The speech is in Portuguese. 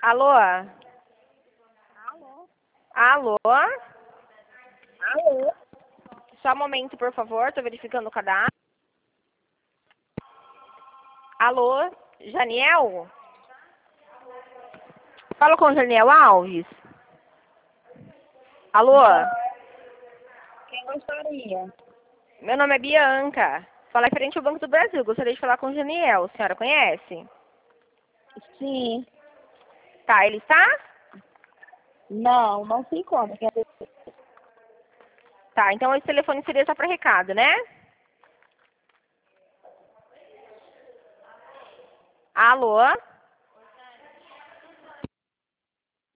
Alô? Alô? Alô? Alô? Só um momento, por favor. Tô verificando o cadastro. Alô? Janiel? Fala com o Janiel Alves. Alô? Quem gostaria? Meu nome é Bianca. Fala referente ao Banco do Brasil. Gostaria de falar com o Janiel. A senhora conhece? Sim. Tá, ele está? Não se encontra. Tá, então esse telefone seria só para recado, né? Alô?